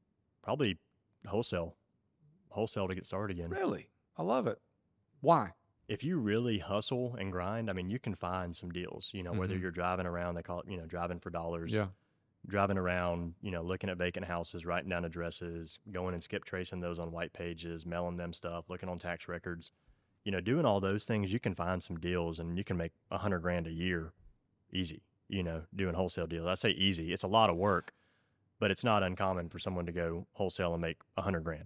wholesale to get started again. Really? I love it. Why? If you really hustle and grind, I mean, you can find some deals, you know, whether you're driving around, they call it, you know, driving for dollars. Yeah. Driving around, you know, looking at vacant houses, writing down addresses, going and skip tracing those on white pages, mailing them stuff, looking on tax records, you know, doing all those things, you can find some deals and you can make $100,000 a year easy, you know, doing wholesale deals. I say easy. It's a lot of work, but it's not uncommon for someone to go wholesale and make $100,000.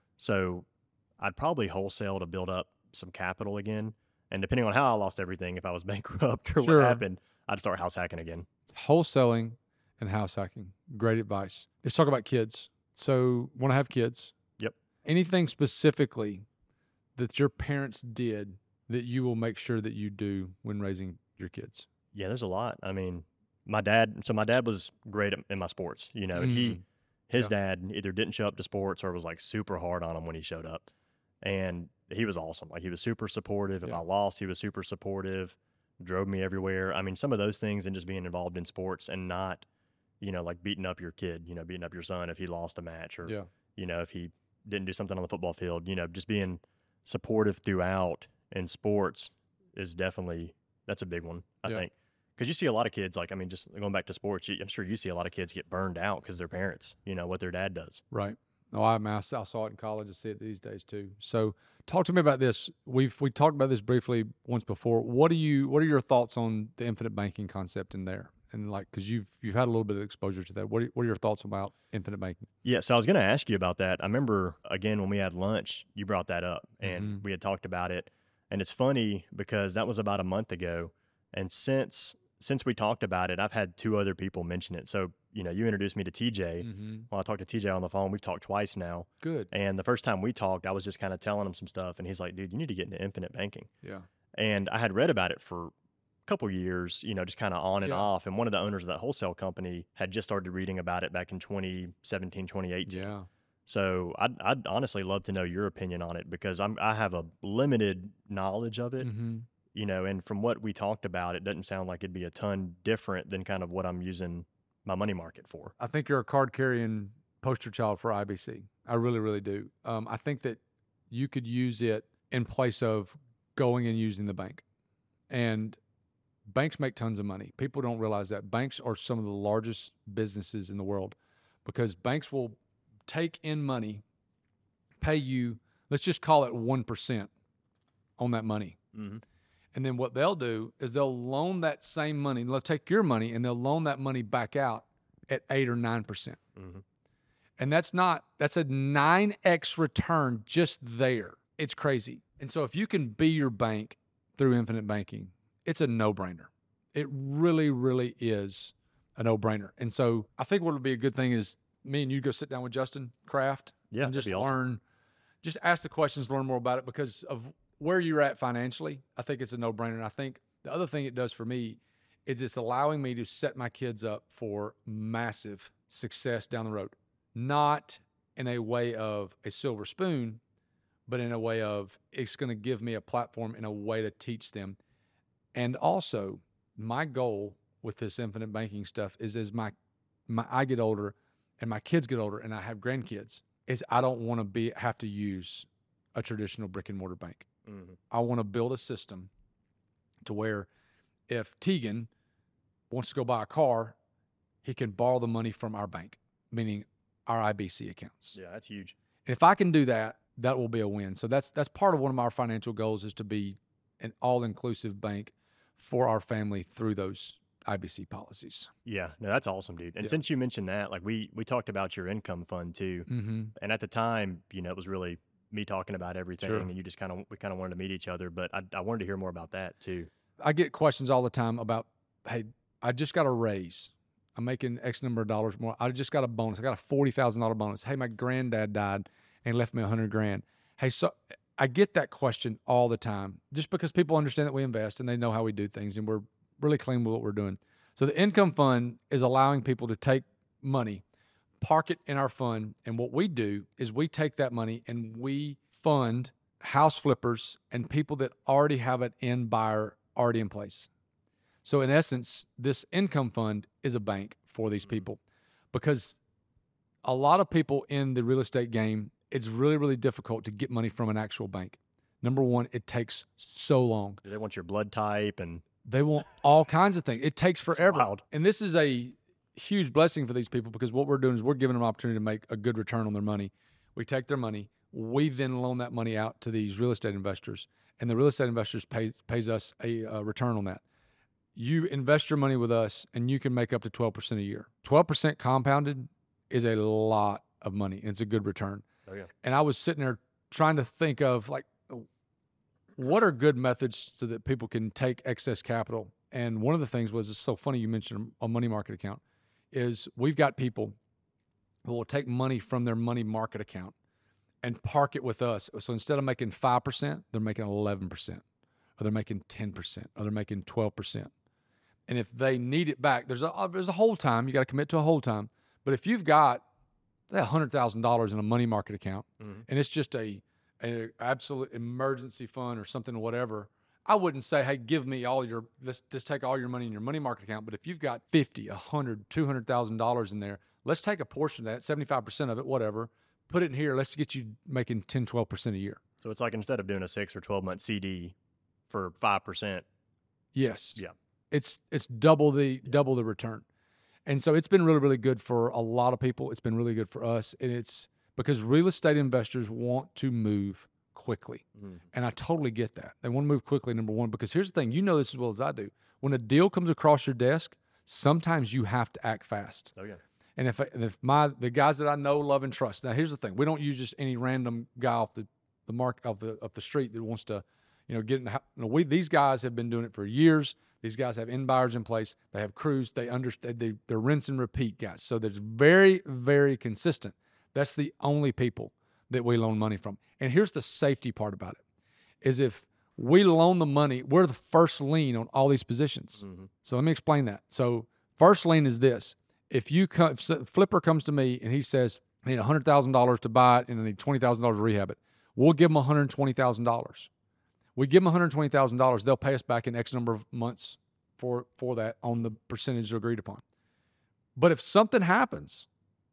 So I'd probably wholesale to build up some capital again. And depending on how I lost everything, if I was bankrupt or what happened, I'd start house hacking again. Wholesaling and house hacking. Great advice. Let's talk about kids. So, want to have kids. Yep. Anything specifically that your parents did that you will make sure that you do when raising your kids? Yeah, there's a lot. I mean, my dad was great in my sports, you know, and his dad either didn't show up to sports or was like super hard on him when he showed up. And he was awesome. Like, he was super supportive. If I lost, he was super supportive, drove me everywhere. I mean, some of those things and just being involved in sports and not, you know, like beating up your kid, you know, beating up your son if he lost a match or, you know, if he didn't do something on the football field, you know, just being supportive throughout in sports is definitely, that's a big one, I think. Because you see a lot of kids, like, I mean, just going back to sports, I'm sure you see a lot of kids get burned out because their parents, you know, what their dad does. Right. No, I saw it in college. I see it these days too. So talk to me about this. We talked about this briefly once before. What are your thoughts on the infinite banking concept in there? And like, because you've had a little bit of exposure to that. What are your thoughts about infinite banking? Yeah, so I was going to ask you about that. I remember, again, when we had lunch, you brought that up, and we had talked about it. And it's funny because that was about a month ago. And since we talked about it, I've had two other people mention it. So, you know, you introduced me to TJ. Well, I talked to TJ on the phone. We've talked twice now. Good. And the first time we talked, I was just kind of telling him some stuff. And he's like, dude, you need to get into infinite banking. Yeah. And I had read about it for couple years, you know, just kind of on and off. And one of the owners of that wholesale company had just started reading about it back in 2017, 2018. Yeah. So I'd honestly love to know your opinion on it because I have a limited knowledge of it, you know, and from what we talked about, it doesn't sound like it'd be a ton different than kind of what I'm using my money market for. I think you're a card carrying poster child for IBC. I really, really do. I think that you could use it in place of going and using the bank. And banks make tons of money. People don't realize that. Banks are some of the largest businesses in the world because banks will take in money, pay you, let's just call it 1% on that money. And then what they'll do is they'll loan that same money. They'll take your money and they'll loan that money back out at 8 or 9%. And that's a 9x return just there. It's crazy. And so if you can be your bank through infinite banking, it's a no-brainer. It really, really is a no-brainer. And so I think what would be a good thing is me and you go sit down with Justin Kraft and just learn, just ask the questions, learn more about it because of where you're at financially. I think it's a no-brainer. And I think the other thing it does for me is it's allowing me to set my kids up for massive success down the road. Not in a way of a silver spoon, but in a way of it's going to give me a platform in a way to teach them. And also my goal with this infinite banking stuff is as I get older and my kids get older and I have grandkids, is I don't want to have to use a traditional brick and mortar bank. Mm-hmm. I want to build a system to where if Tegan wants to go buy a car, he can borrow the money from our bank, meaning our IBC accounts. Yeah, that's huge. And if I can do that, that will be a win. So that's part of one of our financial goals, is to be an all-inclusive bank for our family through those IBC policies. Yeah, no, that's awesome, dude. And since you mentioned that, like we talked about your income fund too. Mm-hmm. And at the time, it was really me talking about everything, and you just we kind of wanted to meet each other. But I wanted to hear more about that too. I get questions all the time about, hey, I just got a raise. I'm making X number of dollars more. I just got a bonus. I got a $40,000 bonus. Hey, my granddad died and left me $100,000. Hey, so I get that question all the time, just because people understand that we invest and they know how we do things, and we're really clean with what we're doing. So the income fund is allowing people to take money, park it in our fund, and what we do is we take that money and we fund house flippers and people that already have an end buyer already in place. So in essence, this income fund is a bank for these people, because a lot of people in the real estate game, it's really, really difficult to get money from an actual bank. Number one, it takes so long. Do they want your blood type? And they want all kinds of things. It takes forever. And this is a huge blessing for these people, because what we're doing is we're giving them an opportunity to make a good return on their money. We take their money. We then loan that money out to these real estate investors, and the real estate investors pays us a return on that. You invest your money with us, and you can make up to 12% a year. 12% compounded is a lot of money, and it's a good return. Oh, yeah. And I was sitting there trying to think of, like, what are good methods so that people can take excess capital. And one of the things was, it's so funny you mentioned a money market account, is we've got people who will take money from their money market account and park it with us. So instead of making 5%, they're making 11%, or they're making 10%, or they're making 12%. And if they need it back, there's a hold time. You got to commit to a hold time. But if you've got $100,000 in a money market account, mm-hmm. and it's just an absolute emergency fund or something or whatever, I wouldn't say, hey, give me let's just take all your money in your money market account. But if you've got $50,000, $100,000, $200,000 in there, let's take a portion of that, 75% of it, whatever, put it in here. Let's get you making 10, 12% a year. So it's like, instead of doing a 6 or 12 month CD for 5%. Yes. Yeah. It's double the return. And so it's been really, really good for a lot of people. It's been really good for us. And it's because real estate investors want to move quickly. Mm-hmm. And I totally get that. They want to move quickly, number one, because here's the thing. You know this as well as I do. When a deal comes across your desk, sometimes you have to act fast. Oh, yeah. And if the guys that I know, love, and trust. Now, here's the thing. We don't use just any random guy off the mark of the street that wants to, get in the house. These guys have been doing it for years. These guys have end buyers in place. They have crews. They understand. They're rinse and repeat guys. So they're very, very consistent. That's the only people that we loan money from. And here's the safety part about it, is if we loan the money, we're the first lien on all these positions. Mm-hmm. So let me explain that. So first lien is this. If a flipper comes to me and he says, I need $100,000 to buy it and I need $20,000 to rehab it, we'll give him $120,000. We give them $120,000. They'll pay us back in X number of months for that on the percentage agreed upon. But if something happens,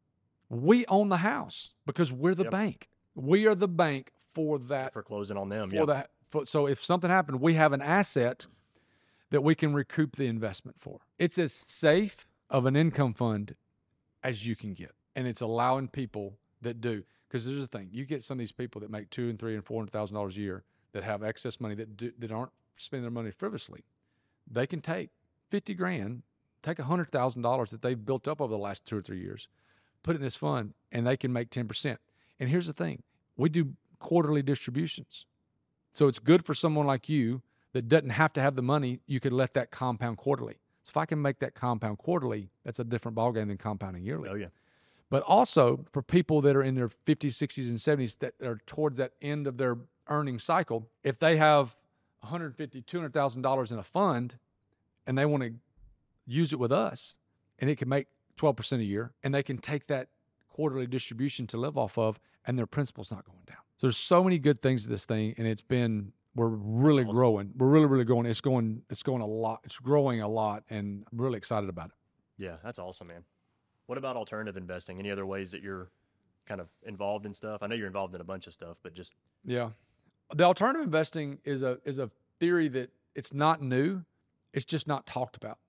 we own the house because we're the bank. We are the bank for that. For closing on them. So if something happened, we have an asset that we can recoup the investment for. It's as safe of an income fund as you can get. And it's allowing people that do. Because there's the thing. You get some of these people that make $200,000 and $300,000 and $400,000 a year that have excess money that aren't spending their money frivolously. They can take $50,000, take $100,000 that they've built up over the last 2 or 3 years, put it in this fund, and they can make 10%. And here's the thing. We do quarterly distributions. So it's good for someone like you that doesn't have to have the money. You could let that compound quarterly. So if I can make that compound quarterly, that's a different ballgame than compounding yearly. Oh, yeah. But also for people that are in their 50s, 60s, and 70s that are towards that end of their earning cycle, if they have $150,000, $200,000 in a fund and they want to use it with us, and it can make 12% a year, and they can take that quarterly distribution to live off of, and their principal's not going down. So there's so many good things to this thing, and We're really growing. We're really growing. It's going a lot. It's growing a lot, and I'm really excited about it. Yeah, that's awesome, man. What about alternative investing? Any other ways that you're kind of involved in stuff? I know you're involved in a bunch of stuff, but just Yeah. The alternative investing is a theory that it's not new. It's just not talked about.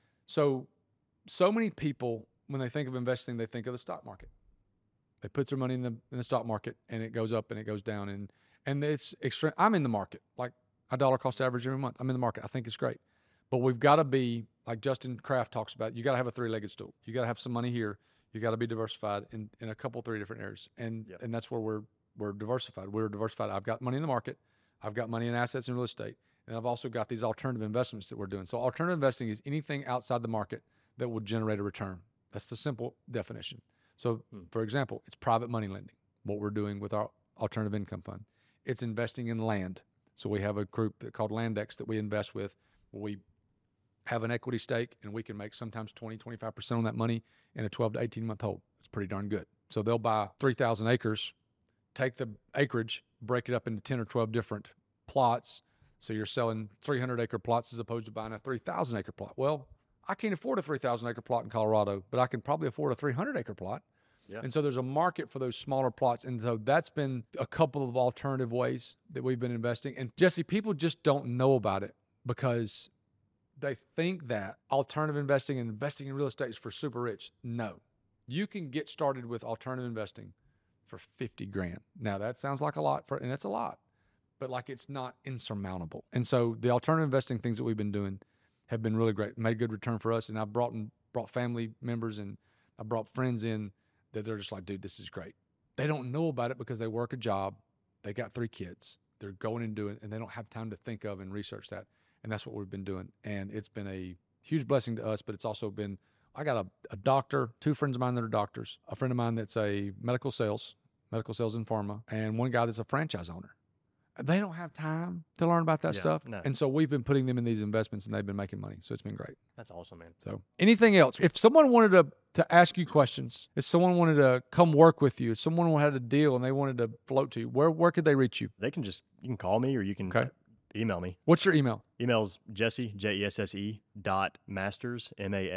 So many people, when they think of investing, they think of the stock market. They put their money in the stock market, and it goes up and it goes down, and it's extreme. I'm in the market, like a dollar cost average every month. I'm in the market. I think it's great, but we've got to be like Justin Kraft talks about. You got to have a three-legged stool. You got to have some money here. You got to be diversified in a couple, 3 different areas, and that's where we're diversified. We're diversified. I've got money in the market. I've got money in assets and real estate, and I've also got these alternative investments that we're doing. So alternative investing is anything outside the market that will generate a return. That's the simple definition. So, for example, it's private money lending, what we're doing with our alternative income fund. It's investing in land. So we have a group called Landex that we invest with. We have an equity stake, and we can make sometimes 20, 25% on that money in a 12 to 18-month hold. It's pretty darn good. So they'll buy 3,000 acres, take the acreage, break it up into 10 or 12 different plots. So you're selling 300-acre plots as opposed to buying a 3,000-acre plot. Well, I can't afford a 3,000-acre plot in Colorado, but I can probably afford a 300-acre plot. Yeah. And so there's a market for those smaller plots. And so that's been a couple of alternative ways that we've been investing. And Jesse, people just don't know about it because they think that alternative investing and investing in real estate is for super rich. No, you can get started with alternative investing for 50 grand. Now that sounds like a lot and that's a lot, but like it's not insurmountable. And so the alternative investing things that we've been doing have been really great, made a good return for us. And I've brought family members and I brought friends in that they're just like, dude, this is great. They don't know about it because they work a job. They got 3 kids. They're going and doing it, and they don't have time to think of and research that. And that's what we've been doing. And it's been a huge blessing to us, but it's also been, I got a doctor, 2 friends of mine that are doctors, a friend of mine that's a medical sales in pharma, and one guy that's a franchise owner. They don't have time to learn about that stuff. No. And so we've been putting them in these investments and they've been making money. So it's been great. That's awesome, man. So anything else? If someone wanted to ask you questions, if someone wanted to come work with you, if someone had a deal and they wanted to float to you, where could they reach you? They can you can call me or you can email me. What's your email? Email's Jesse, Jesse, .masters,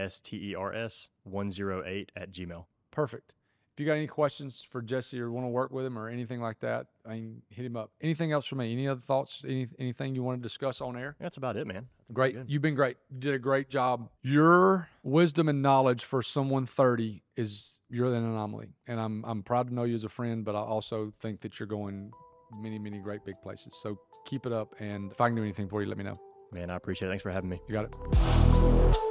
MASTERS 108@gmail.com. Perfect. If you got any questions for Jesse or want to work with him or anything like that, I mean, hit him up. Anything else for me? Any other thoughts? Anything you want to discuss on air? That's about it, man. Great. You've been great. You did a great job. Your wisdom and knowledge for someone 30 you're an anomaly. And I'm proud to know you as a friend, but I also think that you're going many, many great big places. So keep it up. And if I can do anything for you, let me know. Man, I appreciate it. Thanks for having me. You got it.